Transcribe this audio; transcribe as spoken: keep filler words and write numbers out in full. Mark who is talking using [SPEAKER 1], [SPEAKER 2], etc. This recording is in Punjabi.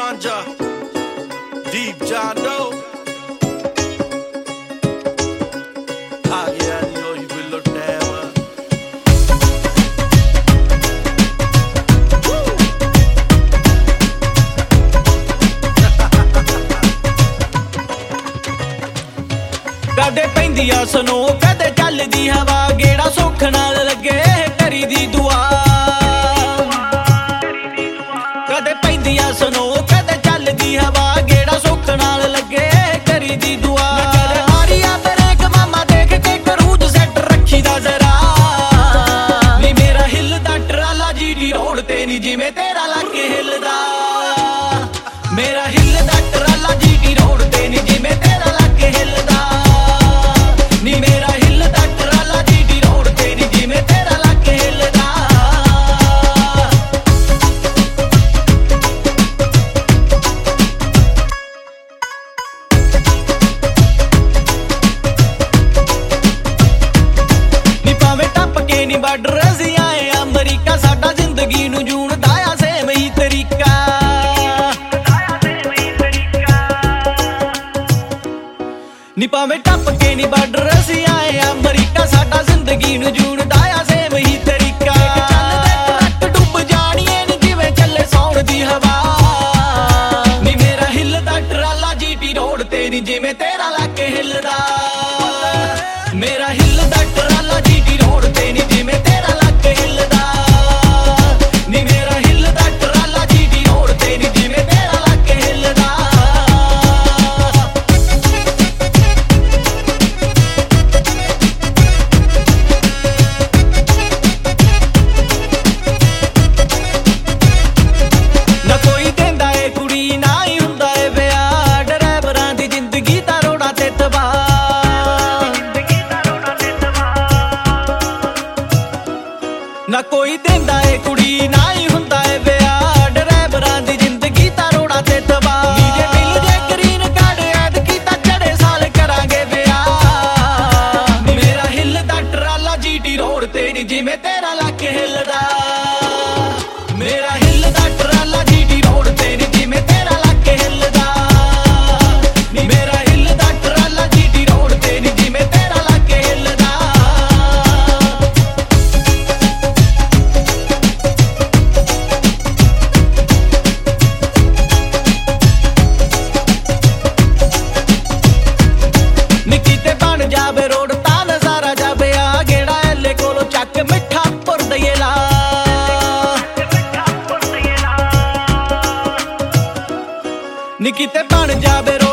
[SPEAKER 1] Wanja, Deep Jano. ਆ ਗਿਆ ਨੀ ਉਹੀ ਬਿੱਲੋ ਟੈਮ ਕਦੇ ਪੈਂਦੀ ਆ ਸਨੋ ਕਦੇ ਚੱਲਦੀ ਹਵਾ ਗੇੜਾ ਸੁੱਖ ਨਾਲ ਲੱਗੇ ਕਰੀ ਦੀ ਦੁਆ ਕਦੇ ਪੈਂਦੀ ਆ ਸਨੋ ਕਦੇ ਚੱਲਦੀ ਹਵਾ ਗੇੜਾ ਸੁੱਖ ਨਾਲ ਲੱਗੇ ਕਰੀ ਦੀ ਦੁਆ ਜਿਵੇਂ ਤੇਰਾ ਲੱਗੇ ਹਿੱਲਦਾ ਮੇਰਾ ਹਿੱਲਦਾ ਟਰਾਲਾ ਜੀਟੀ ਰੋਡ ਤੇ ਨੀ ਜਿਵੇਂ ਤੇਰਾ ਲੱਗੇ ਹਿੱਲਦਾ ਨੀ ਮੇਰਾ ਹਿੱਲਦਾ ਟਰਾਲਾ ਜੀਟੀ ਰੋਡ ਤੇ ਨੀ ਜਿਵੇਂ ਤੇਰਾ ਲੱਗੇ ਹਿੱਲਦਾ ਨੀ ਭਾਵੇਂ ਟੱਪ ਕੇ ਨੀ ਬਾਰਡਰ ਅਸੀਂ ਆਏ ਅਮਰੀਕਾ ਸਾਡਾ ਜ਼ਿੰਦਗੀ ਨੂੰ ਜੂਣ ਨੀ ਭਾਵੇਂ ਟੱਪ ਕੇ ਨੀ ਬਾਰਡਰ ਅਸੀਂ ਆਏ ਅਮਰੀਕਾ ਸਾਡਾ ਜ਼ਿੰਦਗੀ ਨੂੰ ਜੂਣਦਾ ਆ ਸੇਮ ਹੀ ਤਰੀਕਾ ਚੱਲਦੇ ਟਰੱਕ ਡੁੱਬ ਜਾਣੀਏ ਨੀ ਜਿਵੇਂ ਚੱਲੇ ਸੌਣ ਦੀ ਹਵਾ ਨੀ ਮੇਰਾ ਹਿੱਲਦਾ ਟਰਾਲਾ ਜੀਟੀ ਰੋਡ ਤੇ ਨੀ ਜਿਵੇਂ ਤੇਰਾ ਲੱਕ ਹਿੱਲਦਾ ਮੇਰਾ ਹਿੱਲਦਾ ਟਰਾਲਾ ਜੀਟੀ ਰੋਡ ਤੇ ਨੀ ਜਿਵੇਂ ਤੇਰਾ ਲੱਕ ਹਿੱਲਦਾ ਨੀ ਮੇਰਾ ਹਿੱਲਦਾ ਟਰਾਲਾ ਜੀਟੀ ਰੋਡ ਤੇ ਨੀ ਜਿਵੇਂ ਤੇਰਾ ਲੱਕ ਹਿੱਲਦਾ ਨਾ ਕੋਈ ਦਿੰਦਾ ਏ ਕੁੜੀ ਨਾ ਹੀ ਹੁੰਦਾ ਏ ਵਿਆਹ ਡਰਾਈਵਰਾਂ ਦੀ ਜ਼ਿੰਦਗੀ ਤਾਂ ਰੋੜਾਂ ਤੇ ਤਬਾਹ ਨੀ ਜੇ ਮਿਲ ਜੇ ਗ੍ਰੀਨ ਕਾਰਡ ਐਡ ਕੀਤਾ ਚੜੇ ਸਾਲ ਕਰਾਂਗੇ ਵਿਆਹ ਨੀ ਮੇਰਾ ਹਿੱਲਦਾ ਟਰਾਲਾ ਜੀਟੀ ਰੋਡ ਤੇ ਨੀ ਜਿਵੇਂ ਤੇਰਾ ਲੱਕ ਹਿੱਲਦਾ ਮੇਰਾ ਹਿੱਲਦਾ ਟਰਾਲਾ ਜੀਟੀ ਰੋਡ ਤੇ ਨੀ ਜਿਵੇਂ ਤੇਰਾ ਲੱਕ ਹਿੱਲਦਾ ਨੀ ਮੇਰਾ ਹਿੱਲਦਾ ਟਰਾਲਾ ਜੀਟੀ ਰੋਡ ਤੇ ਨੀ ਜਿਵੇਂ ਤੇਰਾ ਲੱਕ ਹਿੱਲਦਾ ਜਾਵੇ ਰੋਡ ਤਾਂ ਨਜ਼ਾਰਾ ਜਾਵੇ ਆ ਗੇੜਾ ਐਲੇ ਕੋਲੋਂ ਚੱਕ ਮਿੱਠਾ ਪੁਰ ਦਈਏ ਲਾ ਨੀ ਕਿਤੇ ਬਣ ਜਾਵੇ